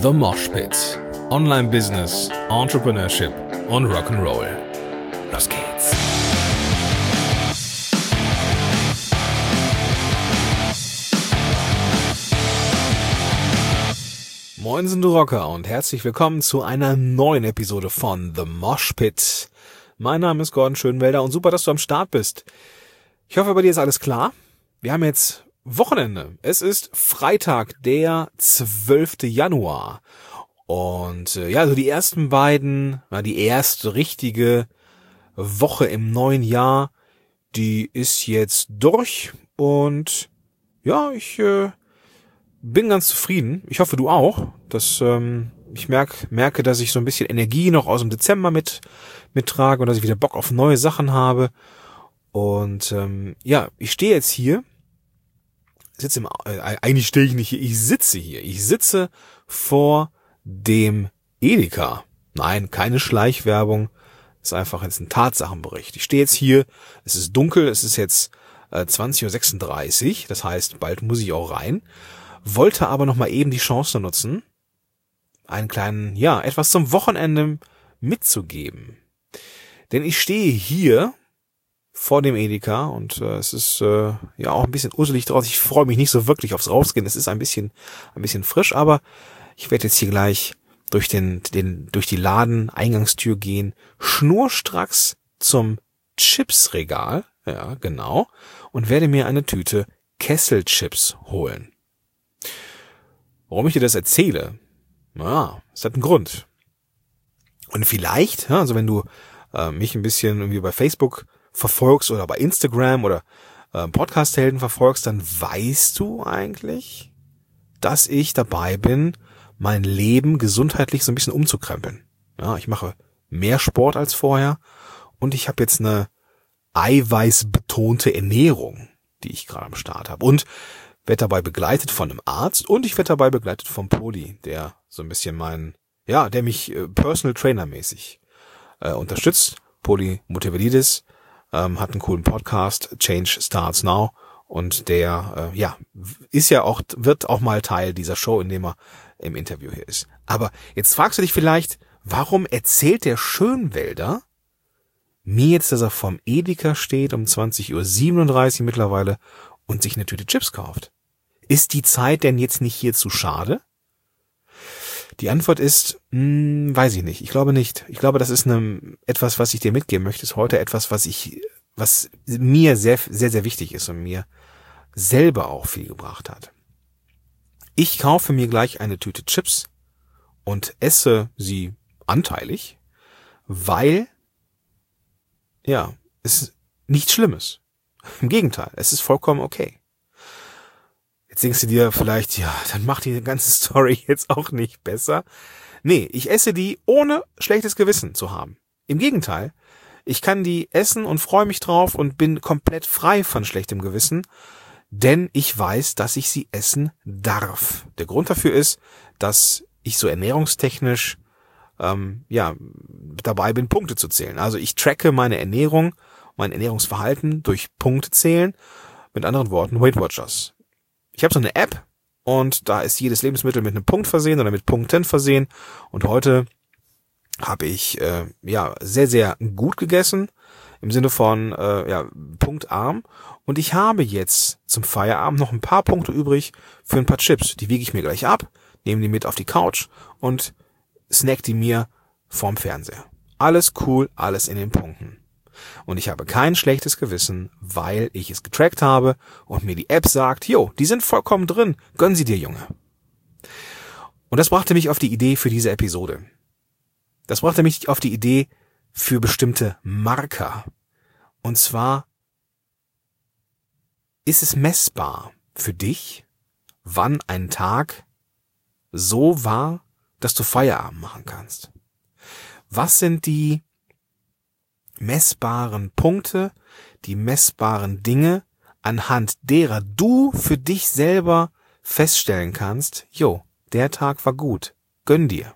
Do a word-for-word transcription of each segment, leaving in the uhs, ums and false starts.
The Mosh Pit. Online Business, Entrepreneurship und Rock'n'Roll. Los geht's. Moinsen du Rocker und herzlich willkommen zu einer neuen Episode von The Mosh Pit. Mein Name ist Gordon Schönwelder und super, dass du am Start bist. Ich hoffe, bei dir ist alles klar. Wir haben jetzt Wochenende. Es ist Freitag, der zwölfte Januar. Und äh, ja, also die ersten beiden, na, die erste richtige Woche im neuen Jahr, die ist jetzt durch. Und ja, ich äh, bin ganz zufrieden. Ich hoffe, du auch. Dass, ähm, ich merk, merke, dass ich so ein bisschen Energie noch aus dem Dezember mit mittrage und dass ich wieder Bock auf neue Sachen habe. Und ähm, ja, ich stehe jetzt hier. Sitze im, äh, eigentlich stehe ich nicht hier, ich sitze hier. Ich sitze vor dem Edeka. Nein, keine Schleichwerbung. Ist einfach jetzt ein Tatsachenbericht. Ich stehe jetzt hier, es ist dunkel, es ist jetzt äh, zwanzig Uhr sechsunddreißig, das heißt, bald muss ich auch rein. Wollte aber noch mal eben die Chance nutzen, einen kleinen, ja, etwas zum Wochenende mitzugeben. Denn ich stehe hier vor dem Edeka und äh, es ist äh, ja auch ein bisschen uselig draußen. Ich freue mich nicht so wirklich aufs Rausgehen. Es ist ein bisschen ein bisschen frisch, aber ich werde jetzt hier gleich durch den den durch die Laden-Eingangstür gehen, schnurstracks zum Chipsregal, ja genau, und werde mir eine Tüte Kesselchips holen. Warum ich dir das erzähle? Na, es hat einen Grund. Und vielleicht, ja, also wenn du äh, mich ein bisschen irgendwie bei Facebook verfolgst oder bei Instagram oder äh, Podcast-Helden verfolgst, dann weißt du eigentlich, dass ich dabei bin, mein Leben gesundheitlich so ein bisschen umzukrempeln. Ja, ich mache mehr Sport als vorher und ich habe jetzt eine eiweißbetonte Ernährung, die ich gerade am Start habe. Und werde dabei begleitet von einem Arzt und ich werde dabei begleitet vom Poli, der so ein bisschen mein, ja, der mich äh, Personal Trainer mäßig äh, unterstützt. Poli Motivalidis ähm, hat einen coolen Podcast, Change Starts Now, und der, äh, ja, ist ja auch, wird auch mal Teil dieser Show, in dem er im Interview hier ist. Aber jetzt fragst du dich vielleicht, warum erzählt der Schönwelder mir jetzt, dass er vorm Edeka steht um zwanzig Uhr siebenunddreißig mittlerweile und sich eine Tüte Chips kauft? Ist die Zeit denn jetzt nicht hier zu schade? Die Antwort ist, mh, weiß ich nicht. Ich glaube nicht. Ich glaube, das ist eine, etwas, was ich dir mitgeben möchte. Ist heute etwas, was ich, was mir sehr, sehr, sehr wichtig ist und mir selber auch viel gebracht hat. Ich kaufe mir gleich eine Tüte Chips und esse sie anteilig, weil, ja, es nichts Schlimmes. Im Gegenteil, es ist vollkommen okay. Jetzt denkst du dir vielleicht, ja, dann macht die ganze Story jetzt auch nicht besser. Nee, ich esse die ohne schlechtes Gewissen zu haben. Im Gegenteil, ich kann die essen und freue mich drauf und bin komplett frei von schlechtem Gewissen, denn ich weiß, dass ich sie essen darf. Der Grund dafür ist, dass ich so ernährungstechnisch ähm, ja dabei bin, Punkte zu zählen. Also ich tracke meine Ernährung, mein Ernährungsverhalten durch Punkte zählen. Mit anderen Worten, Weight Watchers. Ich habe so eine App und da ist jedes Lebensmittel mit einem Punkt versehen oder mit Punkten versehen. Und heute habe ich äh, ja sehr, sehr gut gegessen, im Sinne von äh, ja punktarm. Und ich habe jetzt zum Feierabend noch ein paar Punkte übrig für ein paar Chips. Die wiege ich mir gleich ab, nehme die mit auf die Couch und snack die mir vorm Fernseher. Alles cool, alles in den Punkten. Und ich habe kein schlechtes Gewissen, weil ich es getrackt habe und mir die App sagt, jo, die sind vollkommen drin, gönn sie dir, Junge. Und das brachte mich auf die Idee für diese Episode. Das brachte mich auf die Idee für bestimmte Marker. Und zwar ist es messbar für dich, wann ein Tag so war, dass du Feierabend machen kannst. Was sind die messbaren Punkte, die messbaren Dinge, anhand derer du für dich selber feststellen kannst, jo, der Tag war gut, gönn dir.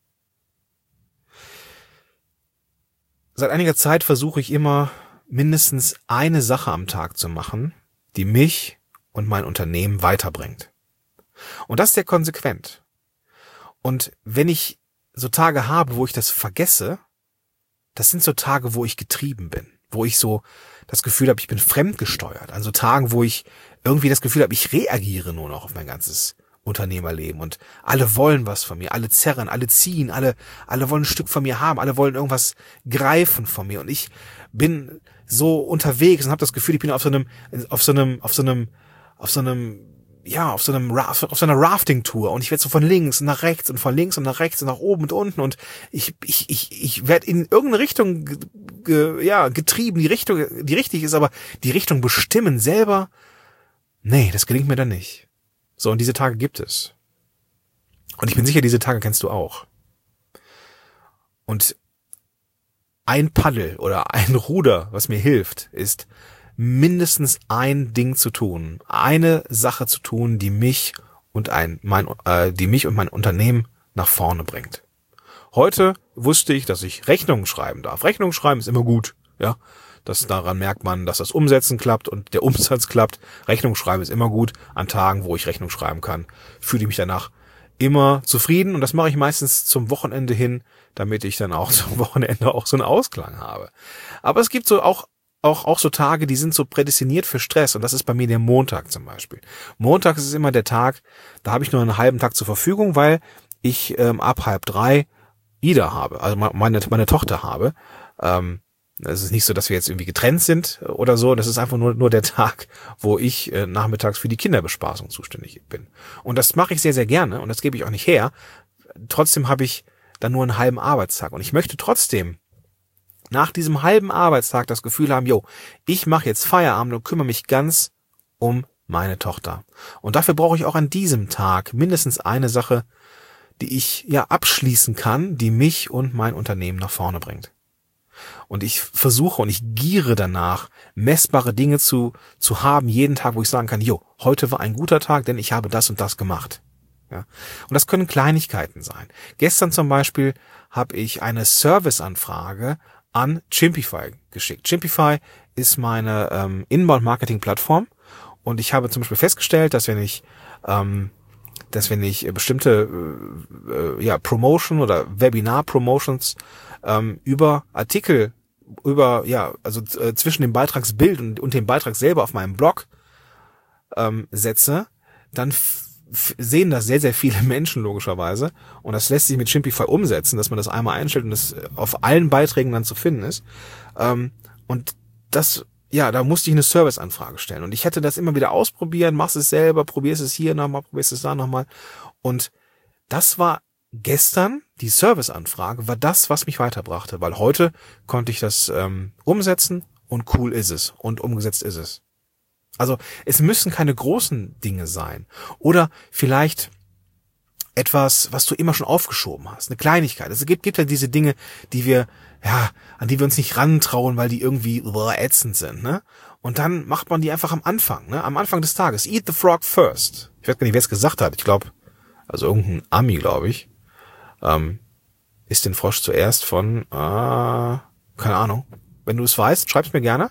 Seit einiger Zeit versuche ich immer, mindestens eine Sache am Tag zu machen, die mich und mein Unternehmen weiterbringt. Und das sehr konsequent. Und wenn ich so Tage habe, wo ich das vergesse, das sind so Tage, wo ich getrieben bin, wo ich so das Gefühl habe, ich bin fremdgesteuert. An so Tagen, wo ich irgendwie das Gefühl habe, ich reagiere nur noch auf mein ganzes Unternehmerleben und alle wollen was von mir, alle zerren, alle ziehen, alle, alle wollen ein Stück von mir haben, alle wollen irgendwas greifen von mir und ich bin so unterwegs und habe das Gefühl, ich bin auf so einem, auf so einem, auf so einem, auf so einem, ja, auf so einem, auf so einer Rafting-Tour und ich werde so von links nach rechts und von links und nach rechts und nach oben und unten und ich, ich, ich, ich werde in irgendeine Richtung, ge, ge, ja, getrieben, die Richtung, die richtig ist, aber die Richtung bestimmen selber, nee, das gelingt mir dann nicht. So, und diese Tage gibt es. Und ich bin sicher, diese Tage kennst du auch. Und ein Paddel oder ein Ruder, was mir hilft, ist mindestens ein Ding zu tun, eine Sache zu tun, die mich und ein mein äh, die mich und mein Unternehmen nach vorne bringt. Heute wusste ich, dass ich Rechnungen schreiben darf. Rechnungen schreiben ist immer gut, ja. Das, daran merkt man, dass das Umsetzen klappt und der Umsatz klappt. Rechnung schreiben ist immer gut. An Tagen, wo ich Rechnung schreiben kann, fühle ich mich danach immer zufrieden. Und das mache ich meistens zum Wochenende hin, damit ich dann auch zum Wochenende auch so einen Ausklang habe. Aber es gibt so auch, auch, auch so Tage, die sind so prädestiniert für Stress. Und das ist bei mir der Montag zum Beispiel. Montag ist immer der Tag, da habe ich nur einen halben Tag zur Verfügung, weil ich ähm, ab halb drei Ida habe, also meine, meine Tochter habe. Ähm, Es ist nicht so, dass wir jetzt irgendwie getrennt sind oder so. Das ist einfach nur nur der Tag, wo ich äh, nachmittags für die Kinderbespaßung zuständig bin. Und das mache ich sehr, sehr gerne und das gebe ich auch nicht her. Trotzdem habe ich dann nur einen halben Arbeitstag. Und ich möchte trotzdem nach diesem halben Arbeitstag das Gefühl haben, jo, ich mache jetzt Feierabend und kümmere mich ganz um meine Tochter. Und dafür brauche ich auch an diesem Tag mindestens eine Sache, die ich ja abschließen kann, die mich und mein Unternehmen nach vorne bringt. Und ich versuche und ich giere danach, messbare Dinge zu zu haben, jeden Tag, wo ich sagen kann, jo, heute war ein guter Tag, denn ich habe das und das gemacht. Ja. Und das können Kleinigkeiten sein. Gestern zum Beispiel habe ich eine Serviceanfrage an Chimpify geschickt. Chimpify ist meine ähm, Inbound-Marketing-Plattform und ich habe zum Beispiel festgestellt, dass wenn ich ähm, dass wenn ich bestimmte äh, ja Promotion oder Webinar-Promotions ähm, über Artikel, über ja also äh, zwischen dem Beitragsbild und, und dem Beitrag selber auf meinem Blog ähm, setze, dann f- f- sehen das sehr, sehr viele Menschen logischerweise und das lässt sich mit Chimpify umsetzen, dass man das einmal einstellt und das auf allen Beiträgen dann zu finden ist. Ähm, und das Ja, da musste ich eine Serviceanfrage stellen. Und ich hätte das immer wieder ausprobieren, machst es selber, probierst es hier nochmal, probierst es da nochmal. Und das war gestern, die Serviceanfrage, war das, was mich weiterbrachte. Weil heute konnte ich das ähm, umsetzen und cool ist es. Und umgesetzt ist es. Also es müssen keine großen Dinge sein. Oder vielleicht etwas, was du immer schon aufgeschoben hast. Eine Kleinigkeit. Es gibt, gibt ja diese Dinge, die wir, ja, an die wir uns nicht rantrauen, weil die irgendwie boah, ätzend sind, ne? Und dann macht man die einfach am Anfang, ne? Am Anfang des Tages. Eat the frog first. Ich weiß gar nicht, wer es gesagt hat. Ich glaube, also irgendein Ami, glaube ich, ähm, isst den Frosch zuerst von, äh, keine Ahnung. Wenn du es weißt, schreib's mir gerne.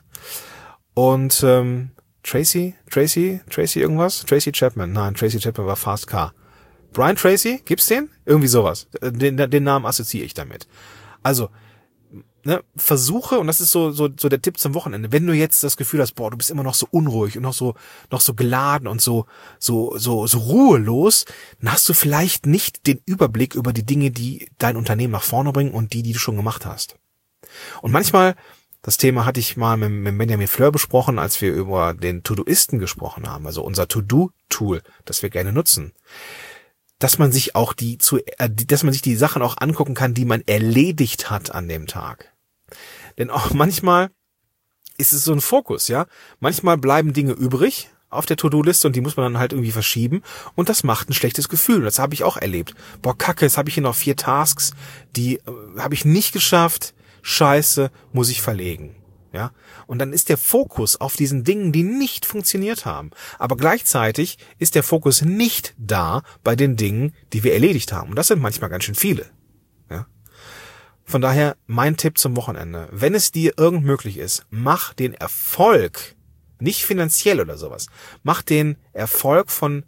Und, ähm, Tracy, Tracy, Tracy irgendwas? Tracy Chapman. Nein, Tracy Chapman war Fast Car. Brian Tracy, gibt's den? Irgendwie sowas. Den, den Namen assoziiere ich damit. Also, ne, versuche, und das ist so, so, so der Tipp zum Wochenende, wenn du jetzt das Gefühl hast, boah, du bist immer noch so unruhig und noch so, noch so geladen und so, so, so, so ruhelos, dann hast du vielleicht nicht den Überblick über die Dinge, die dein Unternehmen nach vorne bringen und die, die du schon gemacht hast. Und manchmal, das Thema hatte ich mal mit, mit Benjamin Fleur besprochen, als wir über den Todoisten gesprochen haben, also unser To-Do-Tool, das wir gerne nutzen, dass man sich auch die zu, äh, dass man sich die Sachen auch angucken kann, die man erledigt hat an dem Tag. Denn auch manchmal ist es so ein Fokus, ja. Manchmal bleiben Dinge übrig auf der To-Do-Liste und die muss man dann halt irgendwie verschieben und das macht ein schlechtes Gefühl. Das habe ich auch erlebt. Boah, Kacke, jetzt habe ich hier noch vier Tasks, die äh, habe ich nicht geschafft. Scheiße, muss ich verlegen. Ja, und dann ist der Fokus auf diesen Dingen, die nicht funktioniert haben. Aber gleichzeitig ist der Fokus nicht da bei den Dingen, die wir erledigt haben. Und das sind manchmal ganz schön viele. Ja. Von daher mein Tipp zum Wochenende. Wenn es dir irgend möglich ist, mach den Erfolg, nicht finanziell oder sowas, mach den Erfolg von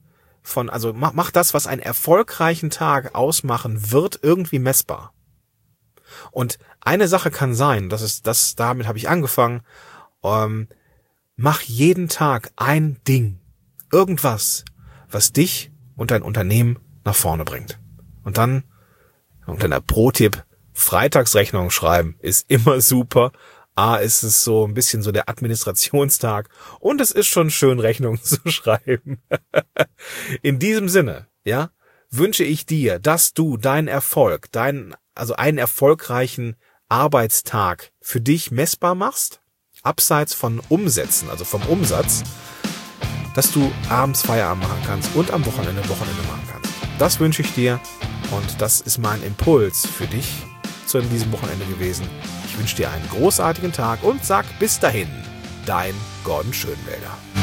von, also mach, mach das, was einen erfolgreichen Tag ausmachen wird, irgendwie messbar. Und eine Sache kann sein, das ist, das, damit habe ich angefangen, ähm, mach jeden Tag ein Ding, irgendwas, was dich und dein Unternehmen nach vorne bringt. Und dann, ein kleiner Pro-Tipp, Freitagsrechnung schreiben ist immer super. A, ist es so ein bisschen so der Administrationstag und es ist schon schön, Rechnungen zu schreiben. In diesem Sinne, ja, wünsche ich dir, dass du deinen Erfolg, deinen, also einen erfolgreichen Arbeitstag für dich messbar machst, abseits von Umsätzen, also vom Umsatz, dass du abends Feierabend machen kannst und am Wochenende Wochenende machen kannst. Das wünsche ich dir und das ist mein Impuls für dich zu diesem Wochenende gewesen. Ich wünsche dir einen großartigen Tag und sag bis dahin, dein Gordon Schönwälder.